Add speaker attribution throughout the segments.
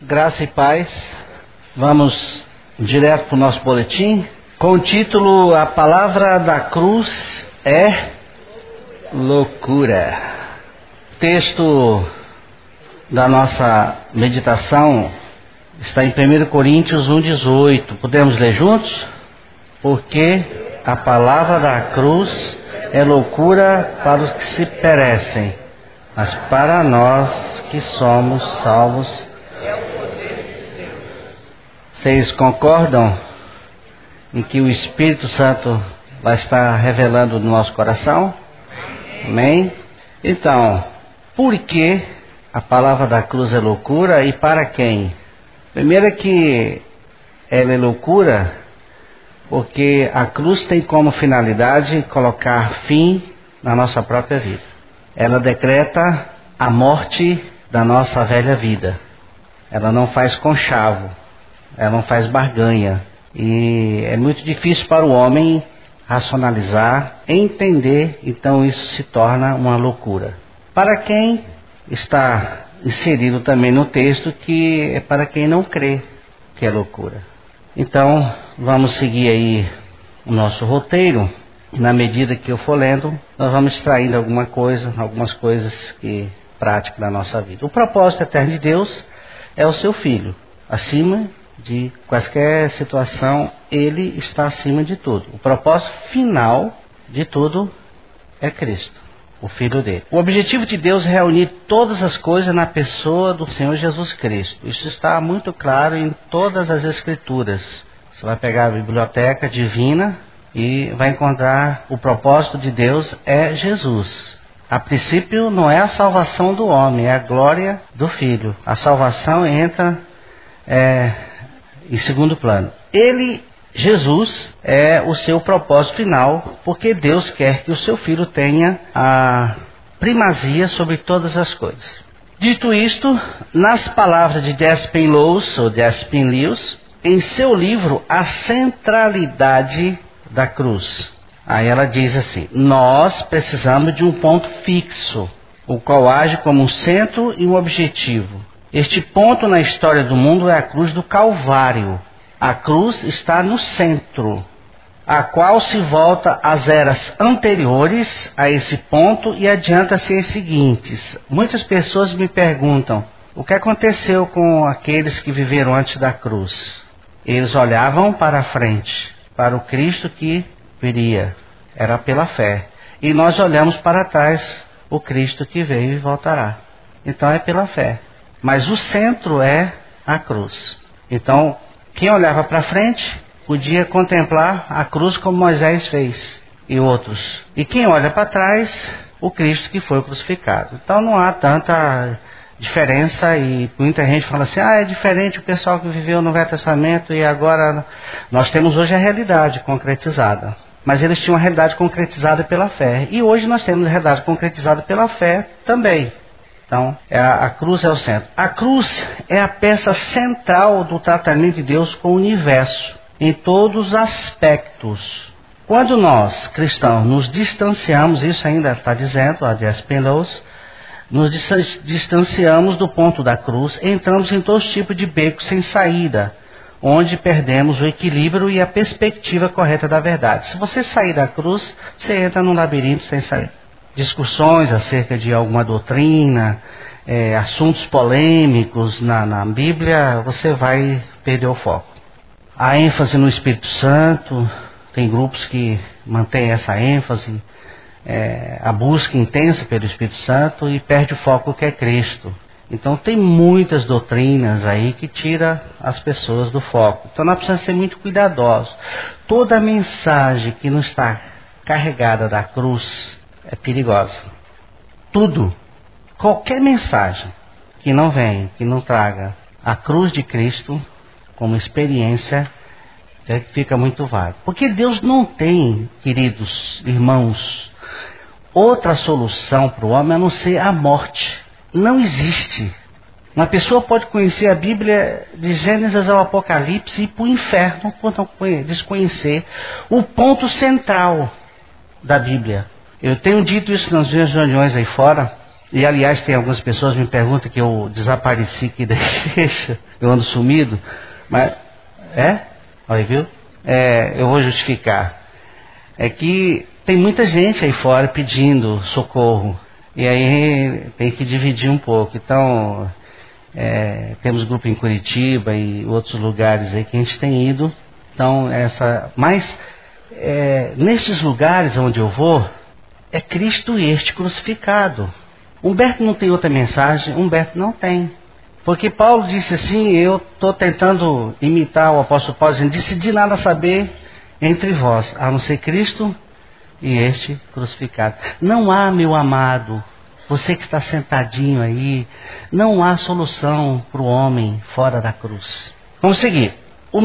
Speaker 1: Graça e paz. Vamos direto para o nosso boletim, com o título A Palavra da Cruz é Loucura. Texto da nossa meditação está em 1 Coríntios 1,18. Podemos ler juntos? Porque a palavra da cruz é loucura para os que se perecem, mas para nós que somos salvos. Vocês concordam em que o Espírito Santo vai estar revelando no nosso coração? Amém? Então, por que a palavra da cruz é loucura e para quem? Primeiro é que ela é loucura porque a cruz tem como finalidade colocar fim na nossa própria vida. Ela decreta a morte da nossa velha vida. Ela não faz conchavo, ela não faz barganha. E é muito difícil para o homem racionalizar, entender, então isso se torna uma loucura. Para quem está inserido também no texto que é para quem não crê que é loucura. Então, vamos seguir aí o nosso roteiro. Na medida que eu for lendo, nós vamos extraindo algumas coisas que práticas da nossa vida. O propósito eterno de Deus é o seu Filho. Acima de qualquer situação, Ele está acima de tudo. O propósito final de tudo é Cristo, o Filho dele. O objetivo de Deus é reunir todas as coisas na pessoa do Senhor Jesus Cristo. Isso está muito claro em todas as Escrituras. Você vai pegar a biblioteca divina e vai encontrar o propósito de Deus é Jesus. A princípio não é a salvação do homem, é a glória do Filho. A salvação entra em segundo plano. Jesus é o seu propósito final, porque Deus quer que o seu Filho tenha a primazia sobre todas as coisas. Dito isto, nas palavras de Despen Lewis, em seu livro A Centralidade da Cruz, aí ela diz assim: nós precisamos de um ponto fixo, o qual age como um centro e um objetivo. Este ponto na história do mundo é a cruz do Calvário. A cruz está no centro, a qual se volta às eras anteriores a esse ponto e adianta-se as seguintes. Muitas pessoas me perguntam: o que aconteceu com aqueles que viveram antes da cruz? Eles olhavam para a frente, para o Cristo que viria. Era pela fé. E nós olhamos para trás, o Cristo que veio e voltará. Então é pela fé. Mas o centro é a cruz. Então, quem olhava para frente podia contemplar a cruz como Moisés fez e outros. E quem olha para trás, o Cristo que foi crucificado. Então não há tanta diferença e muita gente fala assim: é diferente o pessoal que viveu no Velho Testamento e agora nós temos hoje a realidade concretizada. Mas eles tinham a realidade concretizada pela fé. E hoje nós temos a realidade concretizada pela fé também. Então, a cruz é o centro. A cruz é a peça central do tratamento de Deus com o universo, em todos os aspectos. Quando nós, cristãos, nos distanciamos, isso ainda está dizendo a Despen Lewis, nos distanciamos do ponto da cruz, entramos em todos os tipos de becos sem saída, onde perdemos o equilíbrio e a perspectiva correta da verdade. Se você sair da cruz, você entra num labirinto sem saída. Discussões acerca de alguma doutrina, assuntos polêmicos na Bíblia, você vai perder o foco. A ênfase no Espírito Santo, tem grupos que mantêm essa ênfase, a busca intensa pelo Espírito Santo e perde o foco que é Cristo. Então tem muitas doutrinas aí que tiram as pessoas do foco. Então nós precisamos ser muito cuidadosos. Toda mensagem que não está carregada da cruz é perigosa. Tudo, qualquer mensagem que não venha, que não traga a cruz de Cristo como experiência, fica muito vago. Porque Deus não tem, queridos irmãos, outra solução para o homem a não ser a morte. Não existe. Uma pessoa pode conhecer a Bíblia de Gênesis ao Apocalipse e ir para o inferno por não desconhecer o ponto central da Bíblia. Eu tenho dito isso nas minhas reuniões aí fora, E aliás, tem algumas pessoas que me perguntam que eu desapareci aqui da igreja, eu ando sumido, mas olha, viu? Eu vou justificar. É que tem muita gente aí fora pedindo socorro, e aí tem que dividir um pouco. Então, temos grupo em Curitiba e outros lugares aí que a gente tem ido. Então, mas nestes lugares onde eu vou, é Cristo este crucificado. Humberto não tem outra mensagem, Humberto não tem. Porque Paulo disse assim, eu estou tentando imitar o apóstolo Paulo, dizendo, decidi nada saber entre vós, a não ser Cristo e este crucificado. Não há, meu amado, você que está sentadinho aí, não há solução para o homem fora da cruz. Vamos seguir. O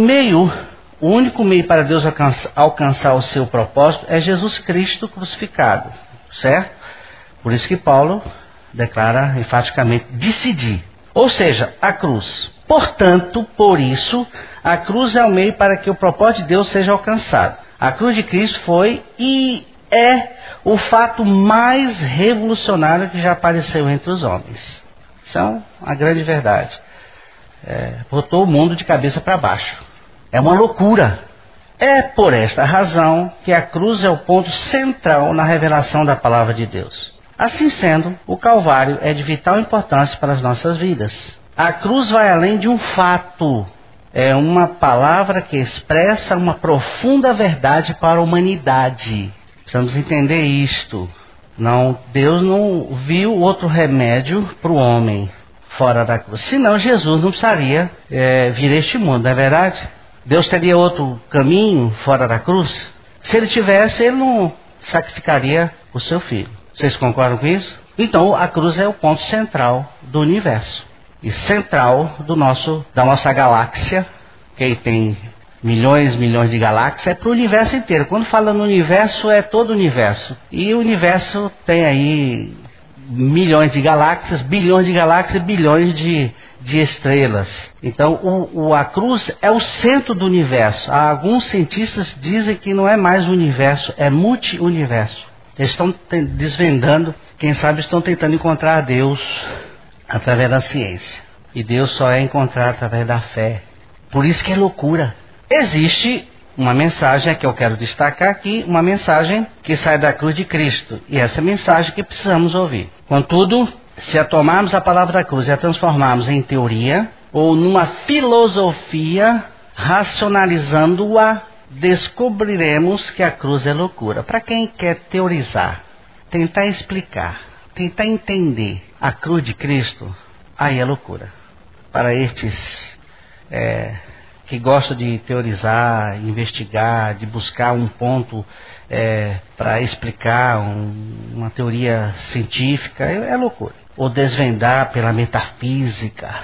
Speaker 1: único meio para Deus alcançar o seu propósito é Jesus Cristo crucificado, certo? Por isso que Paulo declara enfaticamente, decidir. Ou seja, a cruz. Portanto, por isso, a cruz é o meio para que o propósito de Deus seja alcançado. A cruz de Cristo foi e é o fato mais revolucionário que já apareceu entre os homens. Isso é uma grande verdade. Botou o mundo de cabeça para baixo. É uma loucura. É por esta razão que a cruz é o ponto central na revelação da palavra de Deus. Assim sendo, o Calvário é de vital importância para as nossas vidas. A cruz vai além de um fato. É uma palavra que expressa uma profunda verdade para a humanidade. Precisamos entender isto. Deus não viu outro remédio para o homem fora da cruz. Senão Jesus não precisaria vir a este mundo, não é verdade? Deus teria outro caminho fora da cruz? Se ele tivesse, ele não sacrificaria o seu filho. Vocês concordam com isso? Então, a cruz é o ponto central do universo. E central da nossa galáxia, que tem milhões de galáxias, é para o universo inteiro. Quando fala no universo, é todo o universo. E o universo tem aí milhões de galáxias, bilhões e bilhões de estrelas. Então, a cruz é o centro do universo. Alguns cientistas dizem que não é mais o universo, é multi-universo. Eles estão desvendando, quem sabe estão tentando encontrar Deus através da ciência. E Deus só é encontrado através da fé. Por isso que é loucura. Existe uma mensagem que eu quero destacar aqui, uma mensagem que sai da cruz de Cristo. E essa mensagem que precisamos ouvir. Contudo, se a tomarmos a palavra da cruz e a transformarmos em teoria, ou numa filosofia, racionalizando-a, descobriremos que a cruz é loucura. Para quem quer teorizar, tentar explicar, tentar entender a cruz de Cristo, aí é loucura. Para estes que gostam de teorizar, investigar, de buscar um ponto para explicar uma teoria científica, é loucura. Ou desvendar pela metafísica,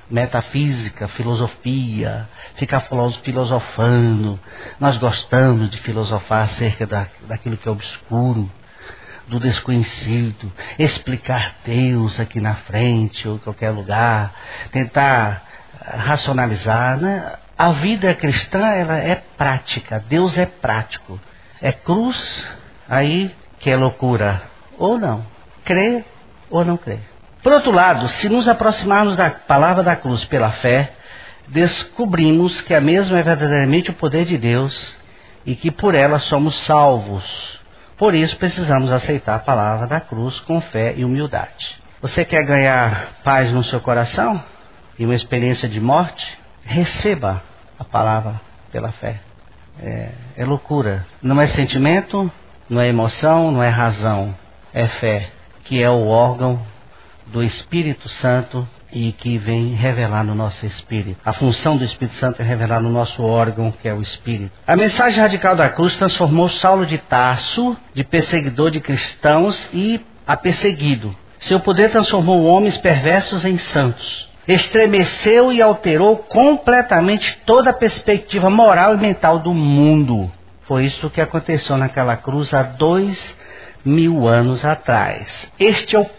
Speaker 1: filosofia, ficar filosofando. Nós gostamos de filosofar acerca daquilo que é obscuro, do desconhecido, explicar Deus aqui na frente ou em qualquer lugar, tentar racionalizar, né? A vida cristã, ela é prática, Deus é prático. É cruz, aí que é loucura, ou não, crer ou não crer. Por outro lado, se nos aproximarmos da palavra da cruz pela fé, descobrimos que a mesma é verdadeiramente o poder de Deus e que por ela somos salvos. Por isso precisamos aceitar a palavra da cruz com fé e humildade. Você quer ganhar paz no seu coração e uma experiência de morte? Receba a palavra pela fé. É loucura. Não é sentimento, não é emoção, não é razão. É fé, que é o órgão do Espírito Santo e que vem revelar no nosso espírito. A função do Espírito Santo é revelar no nosso órgão, que é o Espírito. A mensagem radical da cruz transformou Saulo de Tarso, de perseguidor de cristãos, a perseguido. Seu poder transformou homens perversos em santos. Estremeceu e alterou completamente toda a perspectiva moral e mental do mundo. Foi isso que aconteceu naquela cruz há 2000 anos atrás. Este é o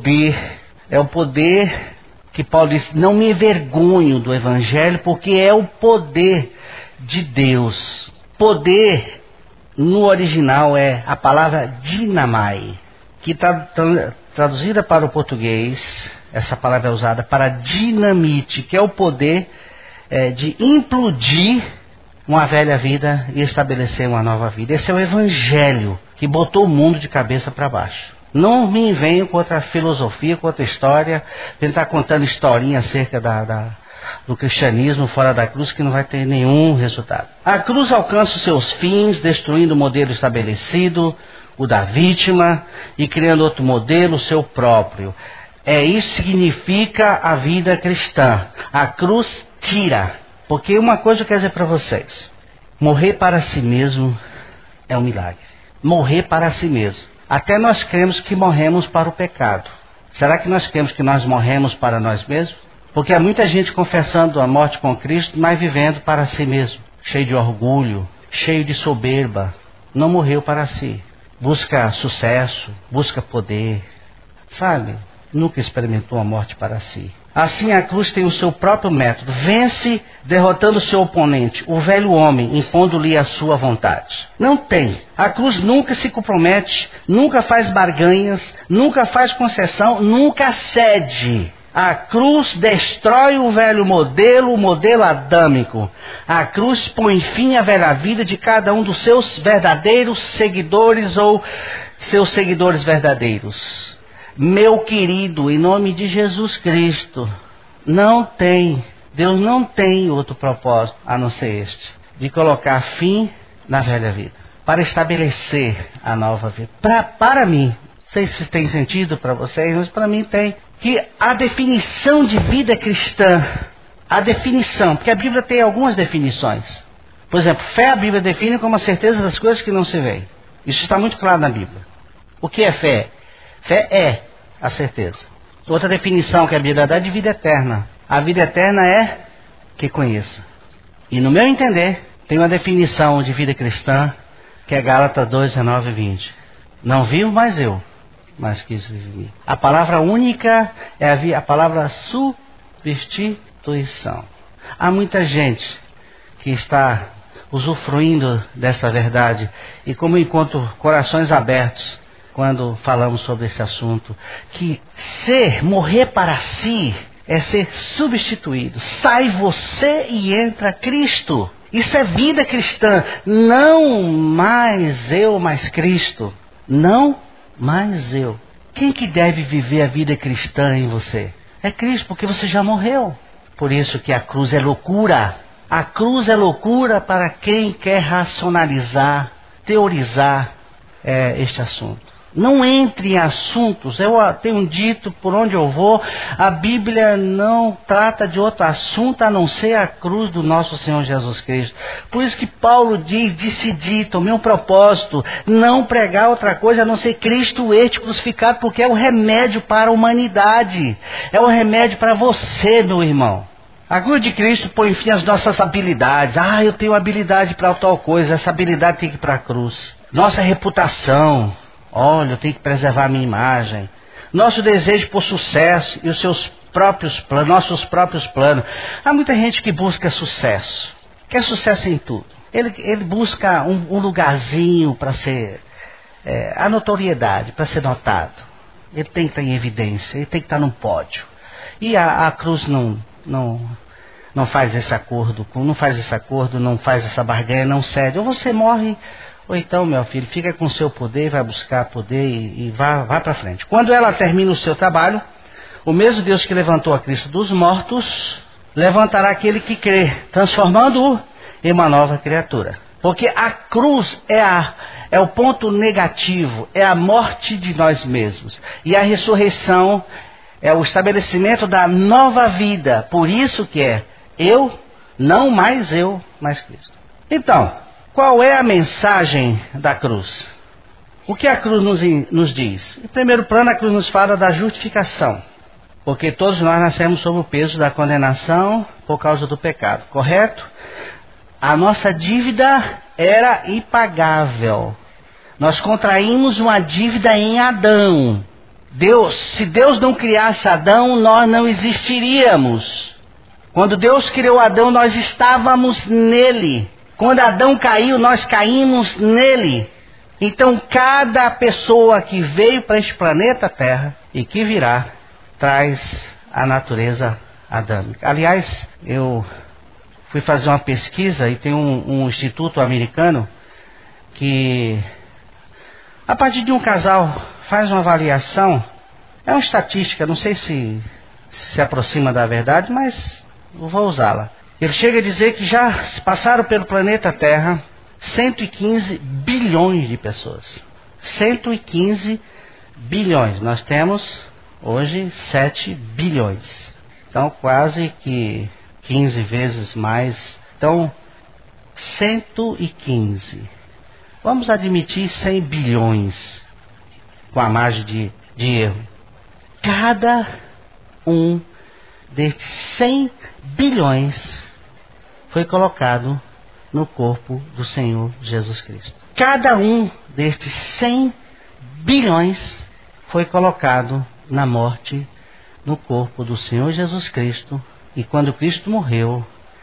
Speaker 1: poder que Paulo diz, não me envergonho do Evangelho, porque é o poder de Deus. Poder, no original, é a palavra dinamai, que traduzida para o português, essa palavra é usada para dinamite, que é o poder de implodir uma velha vida e estabelecer uma nova vida. Esse é o evangelho que botou o mundo de cabeça para baixo. Não me venho com outra filosofia, com outra história, tentar contando historinha acerca do cristianismo fora da cruz, que não vai ter nenhum resultado. A cruz alcança os seus fins, destruindo o modelo estabelecido, o da vítima, e criando outro modelo, o seu próprio. Isso significa a vida cristã. A cruz tira. Porque uma coisa eu quero dizer para vocês: morrer para si mesmo é um milagre. Morrer para si mesmo. Até nós cremos que morremos para o pecado. Será que nós cremos que nós morremos para nós mesmos? Porque há muita gente confessando a morte com Cristo, mas vivendo para si mesmo, cheio de orgulho, cheio de soberba. Não morreu para si. Busca sucesso, busca poder, sabe? Nunca experimentou a morte para si. Assim a cruz tem o seu próprio método. Vence derrotando o seu oponente, o velho homem, impondo-lhe a sua vontade. Não tem. A cruz nunca se compromete, nunca faz barganhas, nunca faz concessão, nunca cede. A cruz destrói o velho modelo, o modelo adâmico. A cruz põe fim à velha vida de cada um dos seus verdadeiros seguidores ou seus seguidores verdadeiros. Meu querido, em nome de Jesus Cristo, Deus não tem outro propósito a não ser este, de colocar fim na velha vida, para estabelecer a nova vida. Para mim, não sei se tem sentido para vocês, mas para mim tem, que a definição de vida cristã, porque a Bíblia tem algumas definições. Por exemplo, fé a Bíblia define como a certeza das coisas que não se veem. Isso está muito claro na Bíblia. O que é fé? Fé é a certeza. Outra definição que a Bíblia dá é de vida eterna. A vida eterna é que conheça. E no meu entender, tem uma definição de vida cristã, que é Gálatas 2, 19 e 20. Não vivo mais eu, mas quis viver. A palavra única é a palavra substituição. Há muita gente que está usufruindo dessa verdade, e como encontro corações abertos quando falamos sobre esse assunto, que morrer para si é ser substituído. Sai você e entra Cristo. Isso é vida cristã. Não mais eu, mas Cristo. Não mais eu. Quem que deve viver a vida cristã em você? É Cristo, porque você já morreu. Por isso que a cruz é loucura. A cruz é loucura para quem quer racionalizar, teorizar este assunto. Não entre em assuntos. Eu tenho dito por onde eu vou, a Bíblia não trata de outro assunto a não ser a cruz do nosso Senhor Jesus Cristo. Por isso que Paulo decidi, tomei um propósito, não pregar outra coisa a não ser Cristo este crucificado, porque é o remédio para a humanidade. É o remédio para você, meu irmão. A cruz de Cristo põe fim às nossas habilidades. Eu tenho habilidade para tal coisa, essa habilidade tem que ir para a cruz. Nossa reputação. Olha, eu tenho que preservar a minha imagem. Nosso desejo por sucesso e os seus próprios planos, nossos próprios planos. Há muita gente que busca sucesso. Quer sucesso em tudo. Ele busca um lugarzinho para ser... a notoriedade, para ser notado. Ele tem que estar em evidência, ele tem que estar num pódio. E a cruz não faz esse acordo, não faz essa barganha, não cede. Ou você morre... Ou então, meu filho, fica com o seu poder, vai buscar poder e vá para frente. Quando ela termina o seu trabalho, o mesmo Deus que levantou a Cristo dos mortos, levantará aquele que crê, transformando-o em uma nova criatura. Porque a cruz é o ponto negativo, é a morte de nós mesmos. E a ressurreição é o estabelecimento da nova vida. Por isso que não mais eu, mas Cristo. Então... qual é a mensagem da cruz? O que a cruz nos diz? Em primeiro plano, a cruz nos fala da justificação. Porque todos nós nascemos sob o peso da condenação por causa do pecado, correto? A nossa dívida era impagável. Nós contraímos uma dívida em Adão. Se Deus não criasse Adão, nós não existiríamos. Quando Deus criou Adão, nós estávamos nele. Quando Adão caiu, nós caímos nele. Então cada pessoa que veio para este planeta Terra e que virá, traz a natureza adâmica. Aliás, eu fui fazer uma pesquisa e tem um instituto americano que, a partir de um casal, faz uma avaliação. É uma estatística, não sei se aproxima da verdade, mas eu vou usá-la. Ele chega a dizer que já passaram pelo planeta Terra 115 bilhões de pessoas. 115 bilhões. Nós temos hoje 7 bilhões. Então quase que 15 vezes mais. Então 115. Vamos admitir 100 bilhões com a margem de erro. Cada um destes 100 bilhões foi colocado no corpo do Senhor Jesus Cristo. Cada um destes 100 bilhões foi colocado na morte no corpo do Senhor Jesus Cristo. E quando Cristo morreu,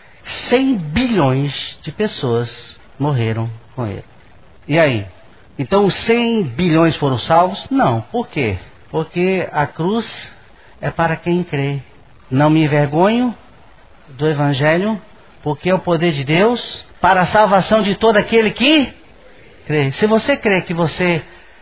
Speaker 1: 100 bilhões de pessoas morreram com ele. E aí? Então os 100 bilhões foram salvos? Não. Por quê? Porque a cruz é para quem crê. Não me envergonho do Evangelho, porque é o poder de Deus para a salvação de todo aquele que crê. Se você crê que você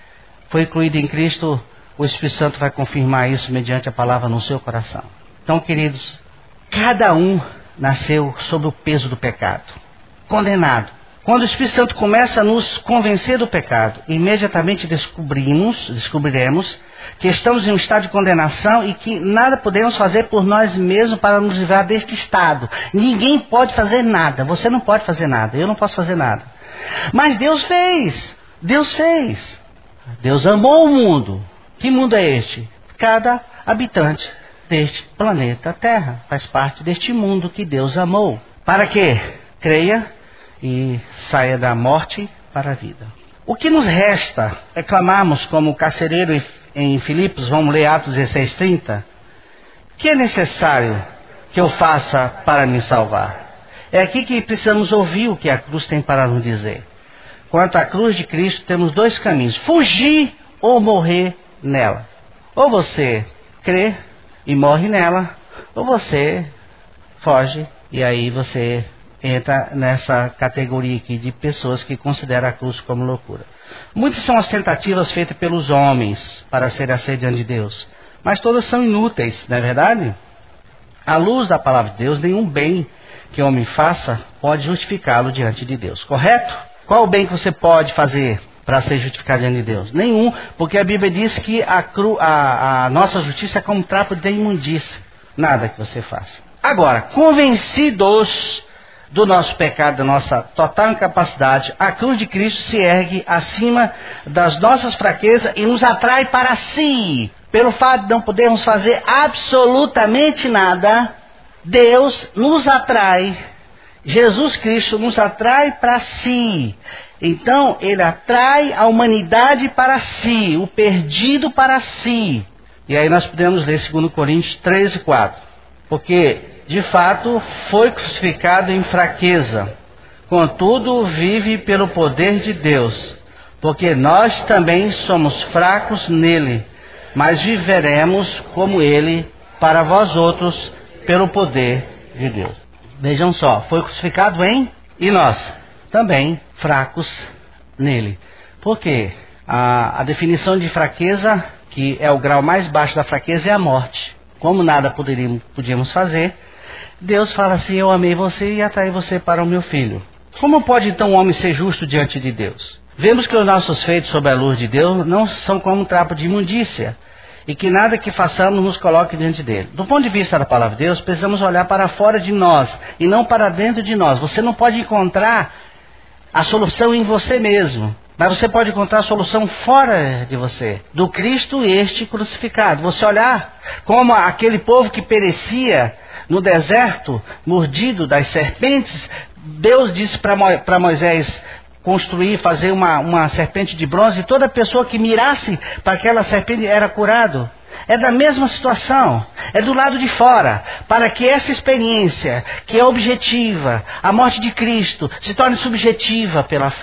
Speaker 1: foi incluído em Cristo, o Espírito Santo vai confirmar isso mediante a palavra no seu coração. Então, queridos, cada um nasceu sob o peso do pecado, condenado. Quando o Espírito Santo começa a nos convencer do pecado, imediatamente descobriremos que estamos em um estado de condenação e que nada podemos fazer por nós mesmos para nos livrar deste estado. Ninguém pode fazer nada. Você não pode fazer nada. Eu não posso fazer nada. Mas Deus fez. Deus fez. Deus amou o mundo. Que mundo é este? Cada habitante deste planeta Terra faz parte deste mundo que Deus amou. Para que creia e saia da morte para a vida. O que nos resta é clamarmos como o carcereiro em Filipos, vamos ler Atos 16:30. O que é necessário que eu faça para me salvar? É aqui que precisamos ouvir o que a cruz tem para nos dizer. Quanto à cruz de Cristo, temos dois caminhos: fugir ou morrer nela. Ou você crê e morre nela, ou você foge e aí você entra nessa categoria aqui de pessoas que consideram a cruz como loucura. Muitas são as tentativas feitas pelos homens para serem aceitos diante de Deus, mas todas são inúteis, não é verdade? À luz da palavra de Deus, nenhum bem que o homem faça pode justificá-lo diante de Deus, correto? Qual o bem que você pode fazer para ser justificado diante de Deus? Nenhum, porque a Bíblia diz que a nossa justiça é como trapo de imundícia. Nada que você faça. Agora, convencidos do nosso pecado, da nossa total incapacidade, a cruz de Cristo se ergue acima das nossas fraquezas e nos atrai para si. Pelo fato de não podermos fazer absolutamente nada, Deus nos atrai, Jesus Cristo nos atrai para si. Então, Ele atrai a humanidade para si, o perdido para si. E aí nós podemos ler 2 Coríntios 13:4. Porque de fato, foi crucificado em fraqueza, contudo vive pelo poder de Deus, porque nós também somos fracos nele, mas viveremos como ele para vós outros pelo poder de Deus. Vejam só, foi crucificado e nós também fracos nele. Por quê? A definição de fraqueza, que é o grau mais baixo da fraqueza, é a morte. Como nada podíamos fazer, Deus fala assim: eu amei você e atraí você para o meu filho. Como pode então um homem ser justo diante de Deus? Vemos que os nossos feitos sob a luz de Deus não são como um trapo de imundícia, e que nada que façamos nos coloque diante dele. Do ponto de vista da palavra de Deus, precisamos olhar para fora de nós e não para dentro de nós. Você não pode encontrar a solução em você mesmo, mas você pode encontrar a solução fora de você, do Cristo este crucificado. Você olhar como aquele povo que perecia no deserto, mordido das serpentes. Deus disse para Moisés fazer uma serpente de bronze, e toda pessoa que mirasse para aquela serpente era curado. É da mesma situação, é do lado de fora, para que essa experiência, que é objetiva, a morte de Cristo, se torne subjetiva pela fé.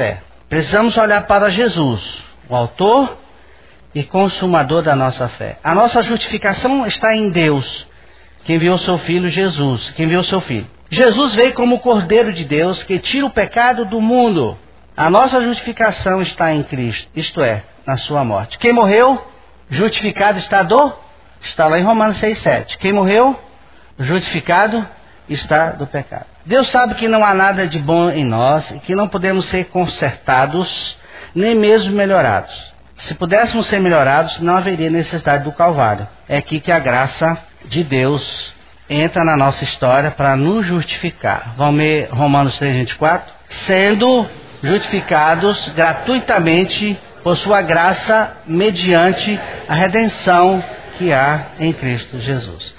Speaker 1: Precisamos olhar para Jesus, o autor e consumador da nossa fé. A nossa justificação está em Deus, que enviou seu Filho Jesus, que enviou seu Filho. Jesus veio como o Cordeiro de Deus, que tira o pecado do mundo. A nossa justificação está em Cristo, isto é, na sua morte. Quem morreu, justificado está lá em Romanos 6,7. Quem morreu, justificado está do pecado. Deus sabe que não há nada de bom em nós e que não podemos ser consertados, nem mesmo melhorados. Se pudéssemos ser melhorados, não haveria necessidade do Calvário. É aqui que a graça de Deus entra na nossa história para nos justificar. Vamos ler Romanos 3,24. Sendo justificados gratuitamente por sua graça, mediante a redenção que há em Cristo Jesus.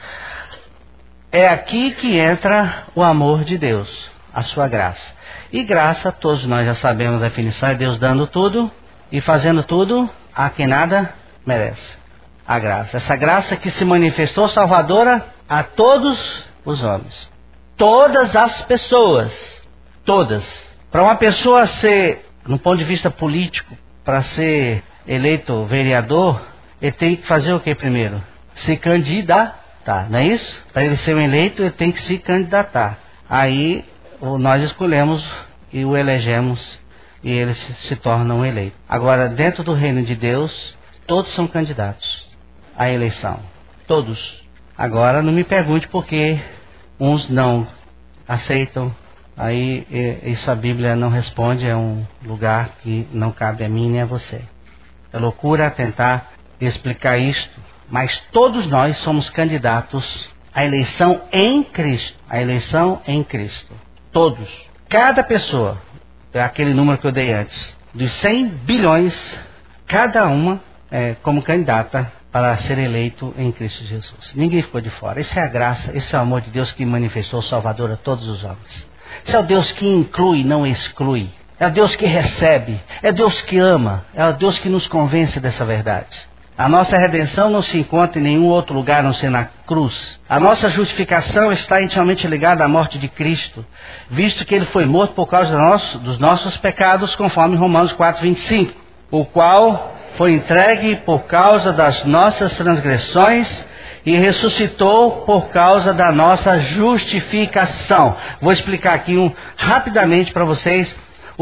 Speaker 1: É aqui que entra o amor de Deus, a sua graça. E graça, todos nós já sabemos a definição, é Deus dando tudo e fazendo tudo a quem nada merece. A graça. Essa graça que se manifestou salvadora a todos os homens. Todas as pessoas. Todas. Para uma pessoa ser, no ponto de vista político, para ser eleito vereador, ele tem que fazer o que primeiro? Se candidatar, não é isso? Para ele ser um eleito, ele tem que se candidatar. Aí nós escolhemos e o elegemos e ele se torna um eleito. Agora, dentro do reino de Deus, todos são candidatos à eleição. Todos. Agora, não me pergunte por que uns não aceitam. Aí, isso a Bíblia não responde, é um lugar que não cabe a mim nem a você. É loucura tentar explicar isto, mas todos nós somos candidatos à eleição em Cristo. A eleição em Cristo. Todos. Cada pessoa, é aquele número que eu dei antes, dos 100 bilhões, cada uma é como candidata para ser eleito em Cristo Jesus. Ninguém ficou de fora. Essa é a graça, esse é o amor de Deus que manifestou o Salvador a todos os homens. Esse é o Deus que inclui, não exclui. É o Deus que recebe. É o Deus que ama. É o Deus que nos convence dessa verdade. A nossa redenção não se encontra em nenhum outro lugar a não ser na cruz. A nossa justificação está intimamente ligada à morte de Cristo, visto que ele foi morto por causa dos nossos pecados, conforme Romanos 4,25, o qual foi entregue por causa das nossas transgressões e ressuscitou por causa da nossa justificação. Vou explicar aqui rapidamente para vocês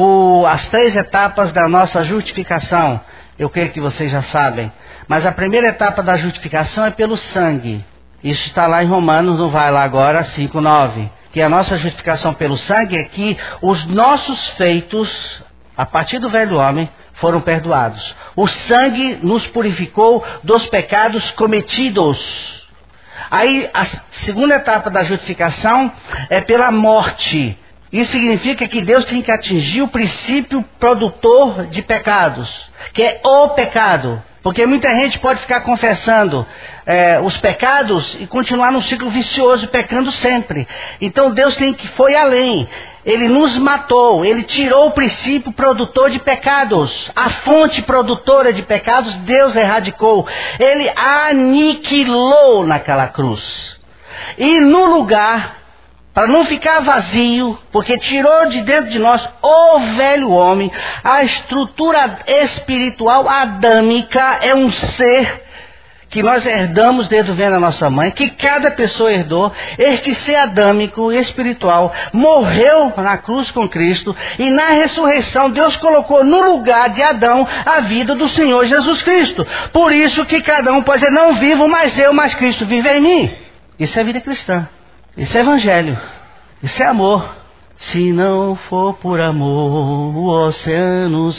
Speaker 1: as 3 etapas da nossa justificação. Eu creio que vocês já sabem. Mas a primeira etapa da justificação é pelo sangue. Isso está lá em Romanos, não vai lá agora, 5,9. Que a nossa justificação pelo sangue é que os nossos feitos, a partir do velho homem, foram perdoados. O sangue nos purificou dos pecados cometidos. Aí a segunda etapa da justificação é pela morte. Isso significa que Deus tem que atingir o princípio produtor de pecados, que é o pecado. Porque muita gente pode ficar confessando os pecados e continuar num ciclo vicioso, pecando sempre. Então Deus foi além. Ele nos matou, ele tirou o princípio produtor de pecados. A fonte produtora de pecados, Deus erradicou. Ele aniquilou naquela cruz. E no lugar, para não ficar vazio, porque tirou de dentro de nós o velho homem, a estrutura espiritual adâmica é um ser que nós herdamos desde o ventre da nossa mãe, que cada pessoa herdou. Este ser adâmico, espiritual, morreu na cruz com Cristo, e na ressurreição Deus colocou no lugar de Adão a vida do Senhor Jesus Cristo. Por isso que cada um pode dizer, não vivo mais eu, mas Cristo vive em mim. Isso é vida cristã. Isso é evangelho. Isso é amor. Se não for por amor, o oceano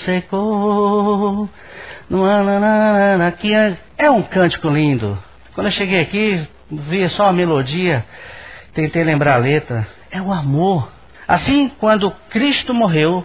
Speaker 1: secou. Aqui é um cântico lindo. Quando eu cheguei aqui, via só a melodia, tentei lembrar a letra. É o amor. Assim, quando Cristo morreu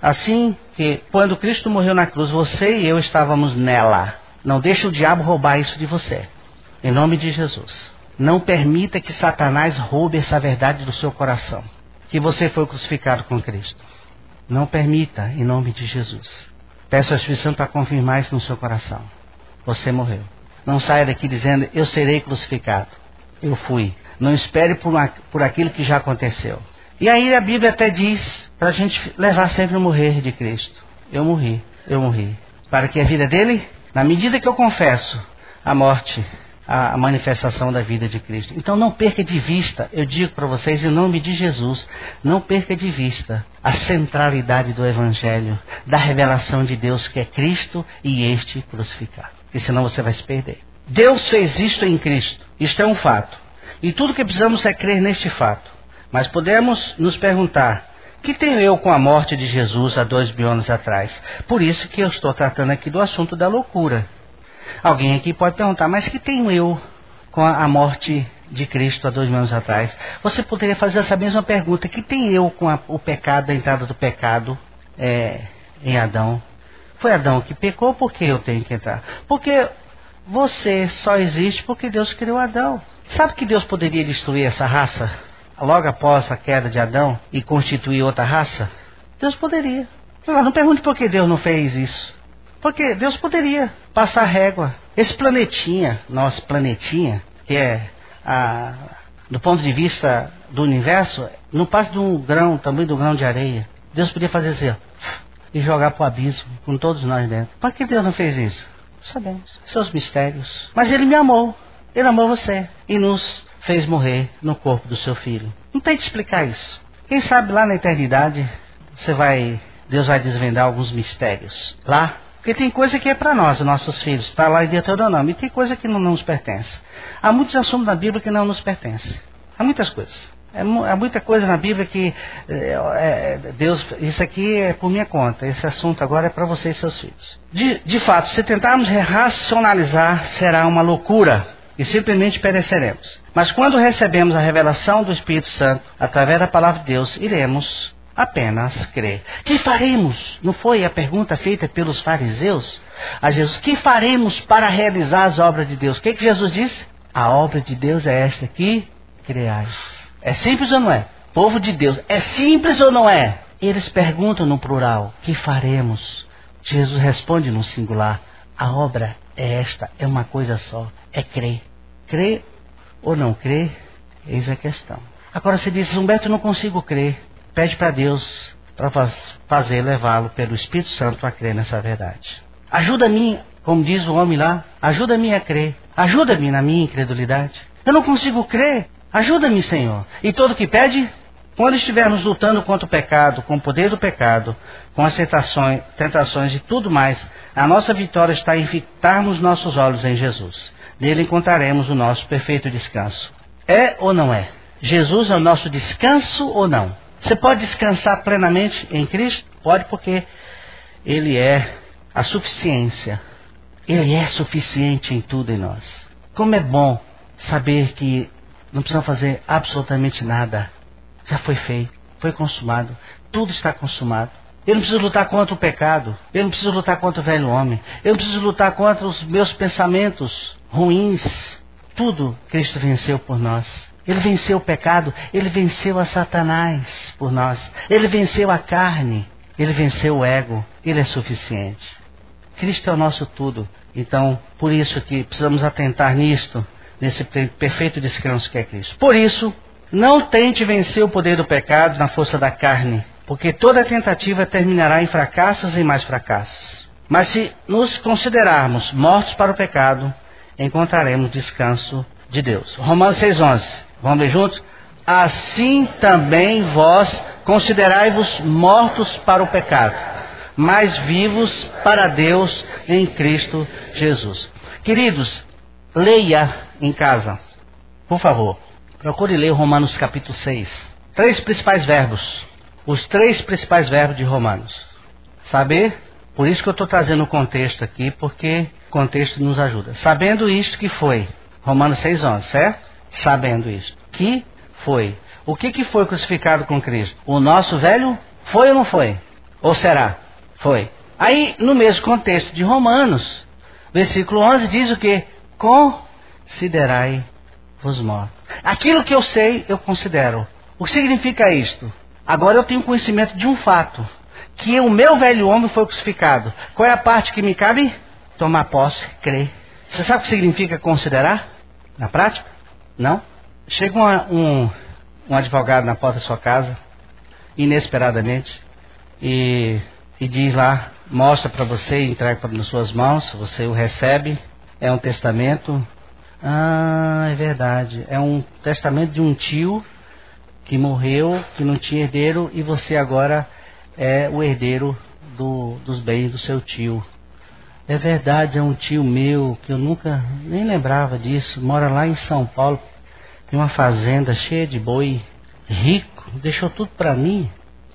Speaker 1: na cruz, você e eu estávamos nela. Não deixe o diabo roubar isso de você. Em nome de Jesus. Não permita que Satanás roube essa verdade do seu coração. Que você foi crucificado com Cristo. Não permita, em nome de Jesus. Peço ao Espírito Santo para confirmar isso no seu coração. Você morreu. Não saia daqui dizendo, eu serei crucificado. Eu fui. Não espere por aquilo que já aconteceu. E aí a Bíblia até diz para a gente levar sempre o morrer de Cristo. eu morri. Para que a vida dele, na medida que eu confesso a morte, a manifestação da vida de Cristo. Então não perca de vista, eu digo para vocês em nome de Jesus, não perca de vista a centralidade do Evangelho, da revelação de Deus que é Cristo e este crucificado. Porque senão você vai se perder. Deus fez isto em Cristo, isto é um fato. E tudo que precisamos é crer neste fato. Mas podemos nos perguntar, o que tenho eu com a morte de Jesus há 2000 anos atrás? Por isso que eu estou tratando aqui do assunto da loucura. Alguém aqui pode perguntar, mas que tenho eu com a morte de Cristo há 2000 anos atrás? Você poderia fazer essa mesma pergunta, que tem eu com o pecado, a entrada do pecado em Adão? Foi Adão que pecou, por que eu tenho que entrar? Porque você só existe porque Deus criou Adão. Sabe que Deus poderia destruir essa raça logo após a queda de Adão e constituir outra raça? Deus poderia. Não pergunte por que Deus não fez isso. Porque Deus poderia passar régua. Esse planetinha, nosso planetinha, que é, do ponto de vista do universo, não passa de um grão, tamanho do grão de areia. Deus podia fazer assim, ó, e jogar para o abismo, com todos nós dentro. Por que Deus não fez isso? Sabemos. Seus mistérios. Mas Ele me amou. Ele amou você. E nos fez morrer no corpo do seu filho. Não tem que explicar isso. Quem sabe lá na eternidade, Deus vai desvendar alguns mistérios. Lá. Porque tem coisa que é para nós, nossos filhos. Está lá em Deuteronômio. E tem coisa que não nos pertence. Há muitos assuntos na Bíblia que não nos pertencem. Há muitas coisas. Há muita coisa na Bíblia que Deus, isso aqui é por minha conta. Esse assunto agora é para você e seus filhos. De fato, se tentarmos racionalizar, será uma loucura. E simplesmente pereceremos. Mas quando recebemos a revelação do Espírito Santo, através da palavra de Deus, iremos apenas crer. Que faremos? Não foi a pergunta feita pelos fariseus a Jesus? Que faremos para realizar as obras de Deus? O que Jesus disse? A obra de Deus é esta que creais. É simples ou não é? Povo de Deus, é simples ou não é? Eles perguntam no plural, que faremos? Jesus responde no singular, a obra é esta, é uma coisa só, é crer. Crer ou não crer, eis a questão. Agora você diz, Humberto, eu não consigo crer. Pede para Deus para levá-lo pelo Espírito Santo a crer nessa verdade. Ajuda-me, como diz o homem lá, ajuda-me a crer. Ajuda-me na minha incredulidade. Eu não consigo crer. Ajuda-me, Senhor. E todo que pede, quando estivermos lutando contra o pecado, com o poder do pecado, com as tentações e tudo mais, a nossa vitória está em fitarmos nossos olhos em Jesus. Nele encontraremos o nosso perfeito descanso. É ou não é? Jesus é o nosso descanso ou não? Você pode descansar plenamente em Cristo? Pode, porque Ele é a suficiência. Ele é suficiente em tudo em nós. Como é bom saber que não precisamos fazer absolutamente nada. Já foi feito, foi consumado. Tudo está consumado. Eu não preciso lutar contra o pecado. Eu não preciso lutar contra o velho homem. Eu não preciso lutar contra os meus pensamentos ruins. Tudo Cristo venceu por nós. Ele venceu o pecado, Ele venceu a Satanás por nós. Ele venceu a carne, Ele venceu o ego. Ele é suficiente. Cristo é o nosso tudo. Então, por isso que precisamos atentar nisto, nesse perfeito descanso que é Cristo. Por isso, não tente vencer o poder do pecado na força da carne, porque toda tentativa terminará em fracassos e mais fracassos. Mas se nos considerarmos mortos para o pecado, encontraremos descanso de Deus. Romanos 6,11. Vamos ler juntos? Assim também vós considerai-vos mortos para o pecado, mas vivos para Deus em Cristo Jesus. Queridos, leia em casa, por favor. Procure ler Romanos capítulo 6. 3 principais verbos. Os 3 principais verbos de Romanos. Saber, por isso que eu estou trazendo o contexto aqui, porque o contexto nos ajuda. Sabendo isto que foi, Romanos 6,11, certo? Sabendo isto, que foi. O que foi crucificado com Cristo? O nosso velho? Foi ou não foi? Ou será? Foi. Aí, no mesmo contexto de Romanos, versículo 11 diz o quê? Considerai-vos mortos. Aquilo que eu sei, eu considero. O que significa isto? Agora eu tenho conhecimento de um fato, que o meu velho homem foi crucificado. Qual é a parte que me cabe? Tomar posse, crer. Você sabe o que significa considerar? Na prática? Não? Chega um advogado na porta da sua casa, inesperadamente, e diz lá mostra para você, entrega nas suas mãos, você o recebe. É um testamento. Ah, é verdade. É um testamento de um tio que morreu, que não tinha herdeiro, e você agora é o herdeiro dos bens do seu tio. É verdade, é um tio meu, que eu nunca nem lembrava disso, mora lá em São Paulo, tem uma fazenda cheia de boi, rico, deixou tudo para mim.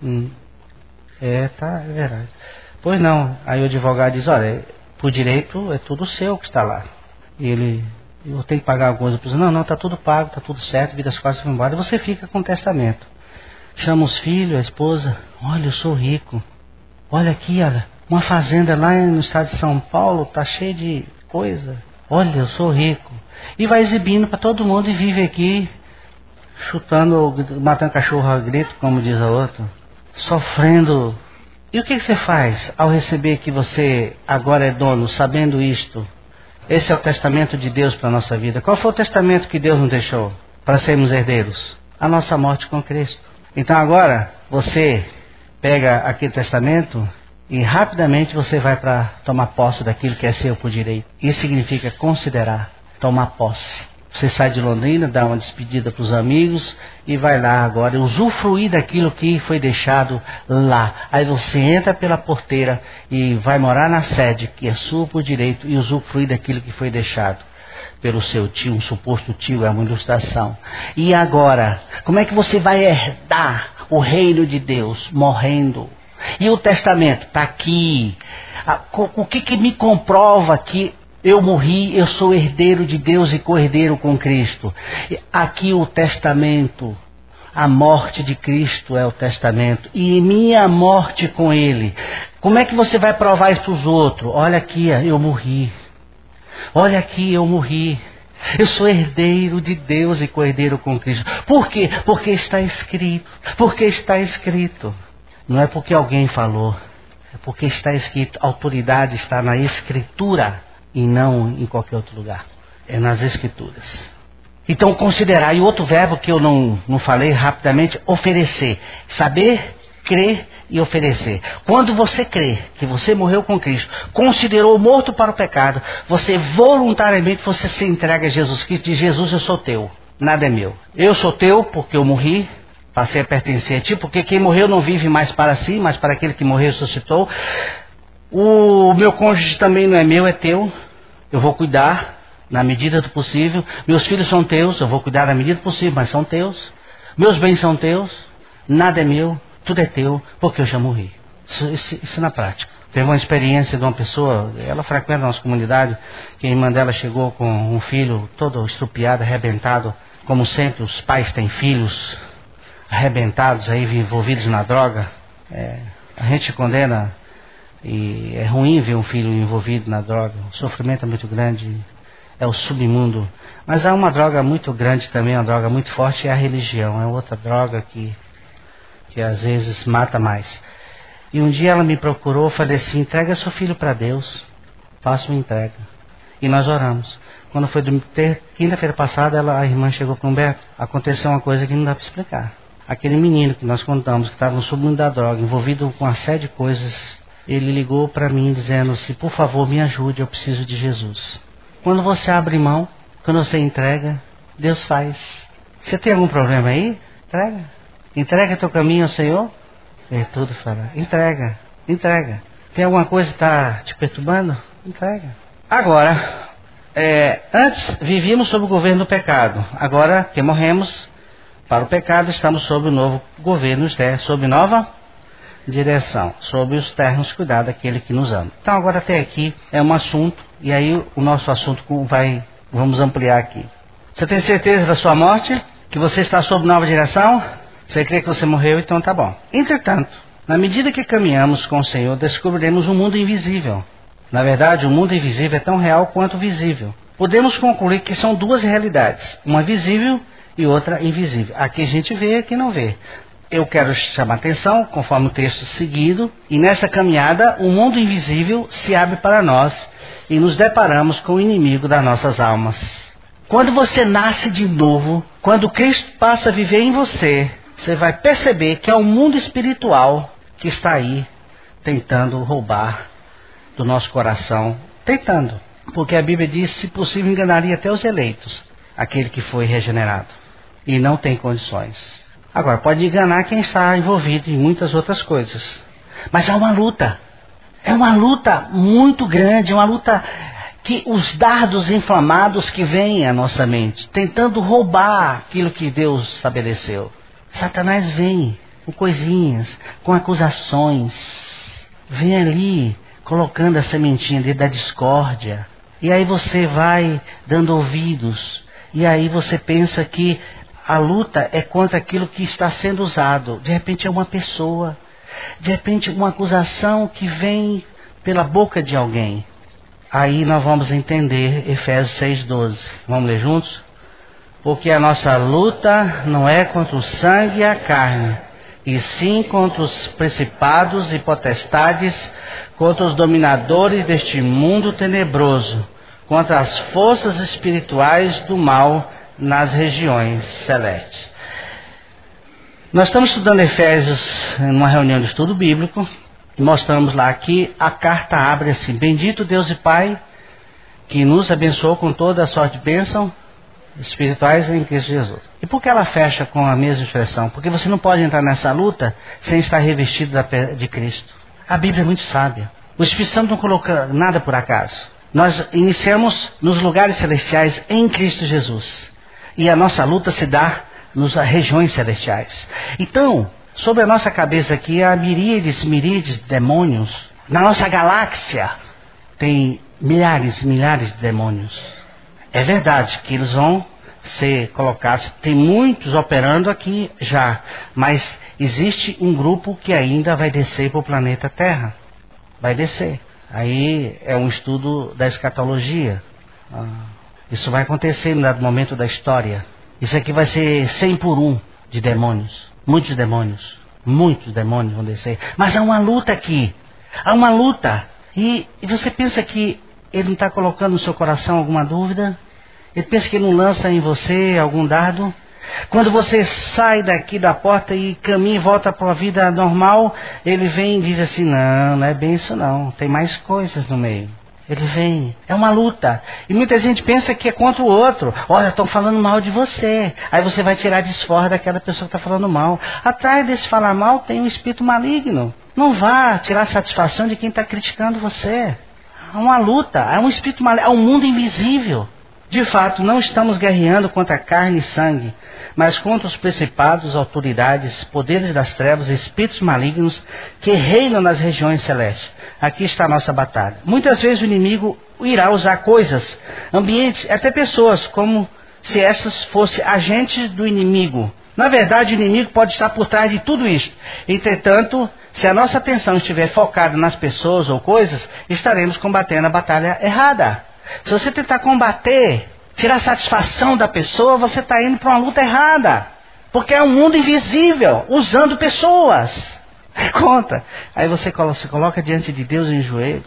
Speaker 1: É verdade. Pois não, aí o advogado diz, olha, por direito é tudo seu que está lá. E ele, eu tenho que pagar alguma coisa. Não, está tudo pago, está tudo certo, vida das costas vão embora. E você fica com o testamento. Chama os filhos, a esposa, olha, eu sou rico. Olha aqui, olha, uma fazenda lá no estado de São Paulo, está cheia de coisa. Olha, eu sou rico. E vai exibindo para todo mundo e vive aqui, chutando, matando cachorro a grito, como diz a outra, sofrendo. E o que você faz ao receber que você agora é dono, sabendo isto? Esse é o testamento de Deus para a nossa vida. Qual foi o testamento que Deus nos deixou para sermos herdeiros? A nossa morte com Cristo. Então agora, você pega aquele testamento e rapidamente você vai para tomar posse daquilo que é seu por direito. Isso significa considerar, tomar posse. Você sai de Londrina, dá uma despedida para os amigos e vai lá agora usufruir daquilo que foi deixado lá. Aí você entra pela porteira e vai morar na sede, que é sua por direito, e usufruir daquilo que foi deixado pelo seu tio, um suposto tio, é uma ilustração. E agora, como é que você vai herdar o reino de Deus morrendo? E o testamento está aqui. O que me comprova que eu morri, eu sou herdeiro de Deus e co-herdeiro com Cristo? Aqui o testamento, a morte de Cristo é o testamento. E minha morte com Ele. Como é que você vai provar isso para os outros? Olha aqui, eu morri. Olha aqui, eu morri. Eu sou herdeiro de Deus e co-herdeiro com Cristo. Por quê? Porque está escrito. Porque está escrito. Não é porque alguém falou. É porque está escrito. A autoridade está na Escritura e não em qualquer outro lugar. É nas Escrituras. Então considerar. E outro verbo que eu não falei rapidamente, oferecer. Saber, crer e oferecer. Quando você crê que você morreu com Cristo, considerou morto para o pecado, você voluntariamente você se entrega a Jesus Cristo e diz, Jesus, eu sou teu, nada é meu. Eu sou teu porque eu morri, passei a pertencer a ti, porque quem morreu não vive mais para si, mas para aquele que morreu e ressuscitou. O meu cônjuge também não é meu, é teu. Eu vou cuidar na medida do possível. Meus filhos são teus, eu vou cuidar na medida do possível, mas são teus. Meus bens são teus, nada é meu. Tudo é teu, porque eu já morri. Isso na prática. Teve uma experiência de uma pessoa, ela frequenta a nossa comunidade, que a irmã dela chegou com um filho todo estrupiado, arrebentado. Como sempre, os pais têm filhos arrebentados, aí envolvidos na droga. A gente condena, e é ruim ver um filho envolvido na droga. O sofrimento é muito grande, é o submundo. Mas há uma droga muito grande também, uma droga muito forte, é a religião. É outra droga que às vezes mata mais. E um dia ela me procurou, eu falei assim, entrega seu filho para Deus, faça uma entrega. E nós oramos. Quando foi quinta-feira passada, a irmã chegou para Humberto, aconteceu uma coisa que não dá para explicar. Aquele menino que nós contamos, que estava no submundo da droga, envolvido com uma série de coisas, ele ligou para mim dizendo assim, por favor me ajude, eu preciso de Jesus. Quando você abre mão, quando você entrega, Deus faz. Você tem algum problema aí? Entrega. Entrega teu caminho ao Senhor. É tudo fará. Entrega. Tem alguma coisa que está te perturbando? Entrega. Agora, antes vivíamos sob o governo do pecado. Agora que morremos para o pecado, estamos sob o novo governo, sob nova direção, sob os ternos cuidados daquele que nos ama. Então agora até aqui é um assunto, e aí o nosso assunto vamos ampliar aqui. Você tem certeza da sua morte? Que você está sob nova direção? Você crê que você morreu, então tá bom. Entretanto, na medida que caminhamos com o Senhor, descobriremos um mundo invisível. Na verdade, o mundo invisível é tão real quanto visível. Podemos concluir que são duas realidades, uma visível e outra invisível. Aqui a gente vê, aqui não vê. Eu quero chamar a atenção, conforme o texto seguido, e nessa caminhada, o mundo invisível se abre para nós e nos deparamos com o inimigo das nossas almas. Quando você nasce de novo, quando Cristo passa a viver em você vai perceber que é um mundo espiritual que está aí tentando roubar do nosso coração, tentando, porque a Bíblia diz, se possível, enganaria até os eleitos, aquele que foi regenerado, e não tem condições. Agora, pode enganar quem está envolvido em muitas outras coisas, mas é uma luta muito grande, uma luta que os dardos inflamados que vêm à nossa mente, tentando roubar aquilo que Deus estabeleceu. Satanás vem com coisinhas, com acusações, vem ali colocando a sementinha da discórdia, e aí você vai dando ouvidos, e aí você pensa que a luta é contra aquilo que está sendo usado. De repente é uma pessoa, de repente uma acusação que vem pela boca de alguém. Aí nós vamos entender Efésios 6:12. Vamos ler juntos? Porque a nossa luta não é contra o sangue e a carne, e sim contra os principados e potestades, contra os dominadores deste mundo tenebroso, contra as forças espirituais do mal nas regiões celestes. Nós estamos estudando Efésios numa reunião de estudo bíblico, e mostramos lá que a carta abre assim: bendito Deus e Pai, que nos abençoou com toda a sorte de bênção espirituais em Cristo Jesus. E por que ela fecha com a mesma expressão? Porque você não pode entrar nessa luta sem estar revestido de Cristo. A Bíblia é muito sábia. O Espírito Santo não coloca nada por acaso. Nós iniciamos nos lugares celestiais em Cristo Jesus. E a nossa luta se dá nas regiões celestiais. Então, sobre a nossa cabeça aqui há miríades de demônios. Na nossa galáxia tem milhares de demônios. É verdade que eles vão ser colocados, tem muitos operando aqui já, mas existe um grupo que ainda vai descer para o planeta Terra. Vai descer. Aí é um estudo da escatologia. Isso vai acontecer no dado momento da história. Isso aqui vai ser 100 por 1 de demônios. Muitos demônios vão descer. Mas há uma luta aqui. Há uma luta. E você pensa que ele não está colocando no seu coração alguma dúvida? Ele pensa que ele não lança em você algum dardo? Quando você sai daqui da porta e caminha e volta para a vida normal, ele vem e diz assim: não é bem isso não. Tem mais coisas no meio. Ele vem. É uma luta. E muita gente pensa que é contra o outro. Olha, estão falando mal de você. Aí você vai tirar desforra daquela pessoa que está falando mal. Atrás desse falar mal tem um espírito maligno. Não vá tirar satisfação de quem está criticando você. É uma luta. É um espírito maligno. É um mundo invisível. De fato, não estamos guerreando contra carne e sangue, mas contra os principados, autoridades, poderes das trevas, espíritos malignos que reinam nas regiões celestes. Aqui está a nossa batalha. Muitas vezes o inimigo irá usar coisas, ambientes, até pessoas, como se essas fossem agentes do inimigo. Na verdade, o inimigo pode estar por trás de tudo isso. Entretanto, se a nossa atenção estiver focada nas pessoas ou coisas, estaremos combatendo a batalha errada. Se você tentar combater, tirar satisfação da pessoa, você está indo para uma luta errada. Porque é um mundo invisível, usando pessoas. Conta. Aí você se coloca diante de Deus em joelho,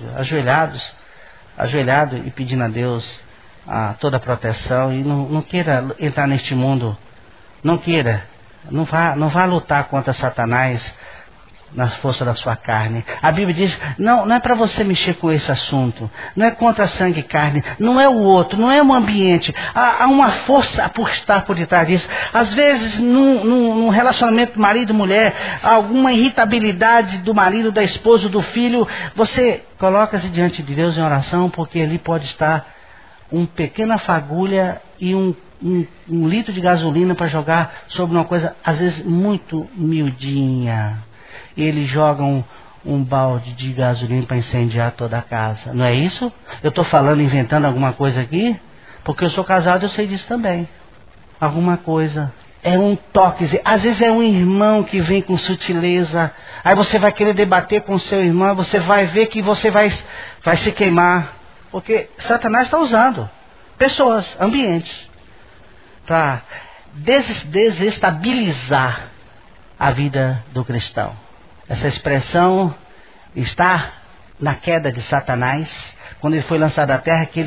Speaker 1: ajoelhado e pedindo a Deus toda a proteção. E não queira entrar neste mundo. Não queira. Não vá lutar contra Satanás na força da sua carne. A Bíblia diz, não é para você mexer com esse assunto. Não é contra sangue e carne. Não é o outro, não é o ambiente. Há uma força por estar por detrás disso. Às vezes, num relacionamento marido e mulher, alguma irritabilidade do marido, da esposa, do filho, você coloca-se diante de Deus em oração, porque ali pode estar uma pequena fagulha e um litro de gasolina para jogar sobre uma coisa, às vezes, muito miudinha. E eles jogam um balde de gasolina para incendiar toda a casa. Não é isso? Eu estou falando, inventando alguma coisa aqui? Porque eu sou casado, eu sei disso também. Alguma coisa. É um toque. Às vezes é um irmão que vem com sutileza. Aí você vai querer debater com o seu irmão. Você vai ver que você vai se queimar. Porque Satanás está usando pessoas, ambientes, para desestabilizar a vida do cristão. Essa expressão está na queda de Satanás, quando ele foi lançado à terra, que ele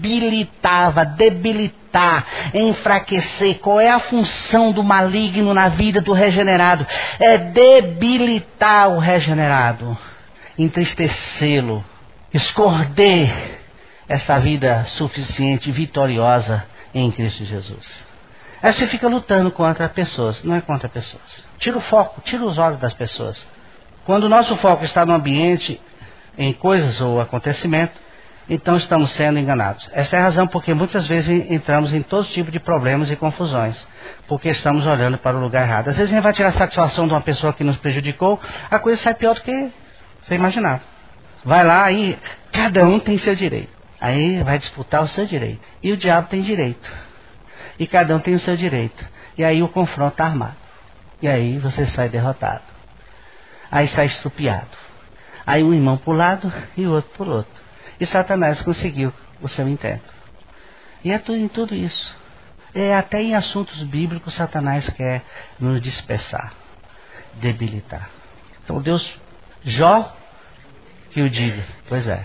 Speaker 1: debilitar, enfraquecer. Qual é a função do maligno na vida do regenerado? É debilitar o regenerado. entristecê-lo, esconder essa vida suficiente e vitoriosa em Cristo Jesus. Aí você fica lutando contra pessoas, não é contra pessoas. Tira o foco, tira os olhos das pessoas. Quando o nosso foco está no ambiente, em coisas ou acontecimento, então estamos sendo enganados. Essa é a razão porque muitas vezes entramos em todo tipo de problemas e confusões, porque estamos olhando para o lugar errado. Às vezes a gente vai tirar satisfação de uma pessoa que nos prejudicou, a coisa sai pior do que você imaginava. Vai lá e cada um tem seu direito. Aí vai disputar o seu direito. E o diabo tem direito. E cada um tem o seu direito. E aí o confronto está armado. E aí você sai derrotado. Aí sai estrupiado. Aí um irmão para um lado e o outro para o outro. E Satanás conseguiu o seu intento. E é tudo em tudo isso. Até em assuntos bíblicos Satanás quer nos dispersar, debilitar. Então Deus, Jó, que o diga. Pois é.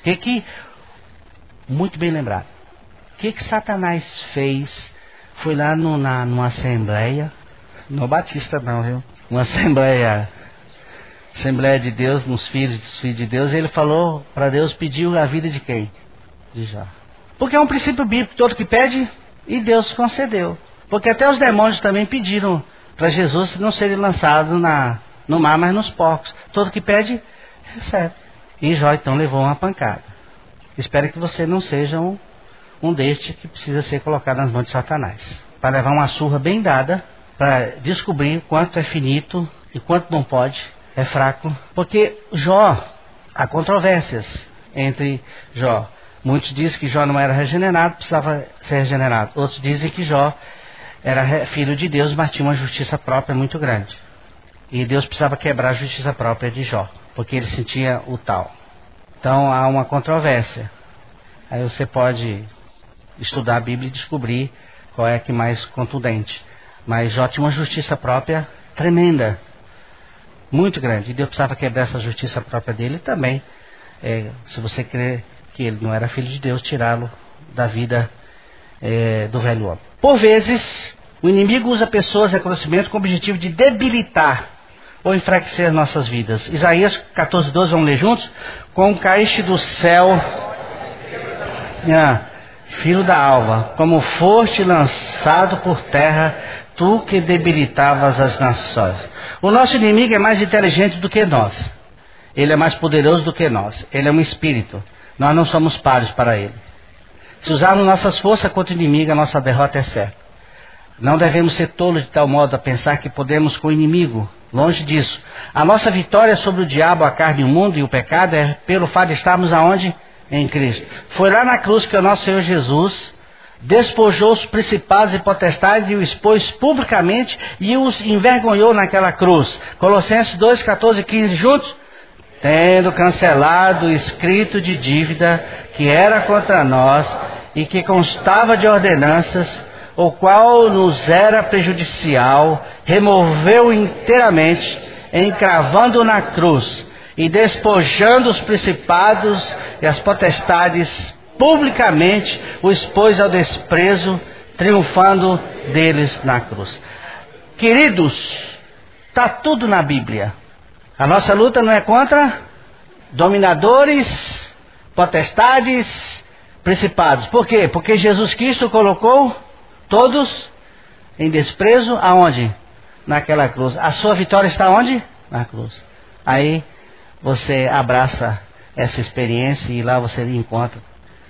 Speaker 1: Muito bem lembrado. O que Satanás fez? Foi lá numa assembleia, não batista não, viu? Uma assembleia de Deus, nos filhos de Deus, ele falou para Deus, pediu a vida de quem? De Jó. Porque é um princípio bíblico, todo que pede, e Deus concedeu. Porque até os demônios também pediram para Jesus não serem lançados no mar, mas nos porcos. Todo que pede, recebe. E Jó então levou uma pancada. Espero que você não seja um deste que precisa ser colocado nas mãos de Satanás. Para levar uma surra bem dada, para descobrir quanto é finito e quanto não pode, é fraco. Porque Jó, há controvérsias entre Jó. Muitos dizem que Jó não era regenerado, precisava ser regenerado. Outros dizem que Jó era filho de Deus, mas tinha uma justiça própria muito grande. E Deus precisava quebrar a justiça própria de Jó, porque ele sentia o tal. Então há uma controvérsia. Aí você pode estudar a Bíblia e descobrir qual é que mais contundente. Mas Jó tinha uma justiça própria tremenda, muito grande. E Deus precisava quebrar essa justiça própria dele também. Se você crê que ele não era filho de Deus, tirá-lo da vida do velho homem. Por vezes, o inimigo usa pessoas e conhecimento com o objetivo de debilitar ou enfraquecer nossas vidas. Isaías 14:12, vamos ler juntos? Com caíste do céu, filho da alva, como foste lançado por terra, tu que debilitavas as nações. O nosso inimigo é mais inteligente do que nós. Ele é mais poderoso do que nós. Ele é um espírito. Nós não somos páreos para ele. Se usarmos nossas forças contra o inimigo, a nossa derrota é certa. Não devemos ser tolos de tal modo a pensar que podemos com o inimigo. Longe disso. A nossa vitória sobre o diabo, a carne, o mundo e o pecado é pelo fato de estarmos aonde? Em Cristo. Foi lá na cruz que o nosso Senhor Jesus despojou os principados e potestades e o expôs publicamente e os envergonhou naquela cruz. Colossenses 2, 14 e 15 juntos. Tendo cancelado o escrito de dívida que era contra nós e que constava de ordenanças, o qual nos era prejudicial, removeu inteiramente, encravando na cruz e despojando os principados e as potestades publicamente, o expôs ao desprezo, triunfando deles na cruz. Queridos, está tudo na Bíblia. A nossa luta não é contra dominadores, potestades, principados. Por quê? Porque Jesus Cristo colocou todos em desprezo aonde? Naquela cruz. A sua vitória está onde? Na cruz. Aí você abraça essa experiência e lá você encontra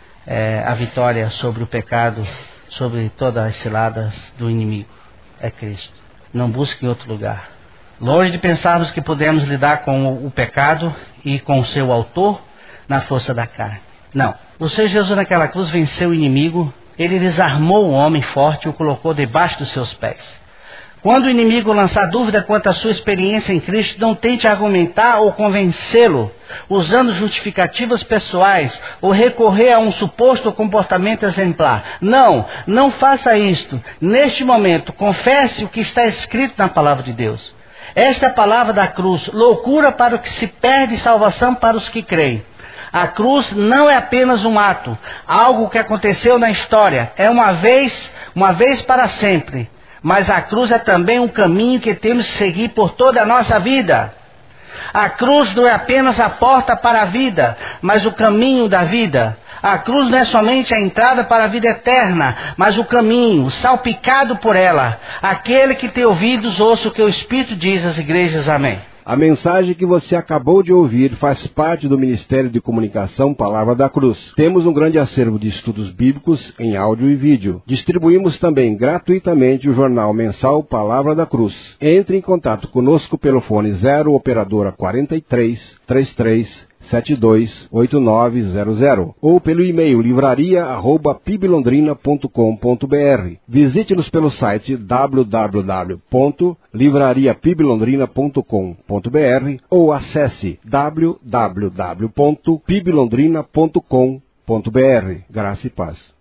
Speaker 1: a vitória sobre o pecado, sobre todas as ciladas do inimigo. É Cristo. Não busque em outro lugar. Longe de pensarmos que podemos lidar com o pecado e com o seu autor na força da carne. Não. O Senhor Jesus naquela cruz venceu o inimigo. Ele desarmou o homem forte e o colocou debaixo dos seus pés. Quando o inimigo lançar dúvida quanto à sua experiência em Cristo, não tente argumentar ou convencê-lo, usando justificativas pessoais ou recorrer a um suposto comportamento exemplar. Não faça isto. Neste momento, confesse o que está escrito na palavra de Deus. Esta é a palavra da cruz, loucura para o que se perde e salvação para os que creem. A cruz não é apenas um ato, algo que aconteceu na história, é uma vez para sempre. Mas a cruz é também um caminho que temos que seguir por toda a nossa vida. A cruz não é apenas a porta para a vida, mas o caminho da vida. A cruz não é somente a entrada para a vida eterna, mas o caminho, salpicado por ela. Aquele que tem ouvidos, ouça o que o Espírito diz às igrejas. Amém.
Speaker 2: A mensagem que você acabou de ouvir faz parte do Ministério de Comunicação Palavra da Cruz. Temos um grande acervo de estudos bíblicos em áudio e vídeo. Distribuímos também gratuitamente o jornal mensal Palavra da Cruz. Entre em contato conosco pelo fone 0 operadora 43 33 728900 ou pelo e-mail livraria@piblondrina.com.br. Visite-nos pelo site www.livrariapiblondrina.com.br ou acesse www.piblondrina.com.br. Graça e paz.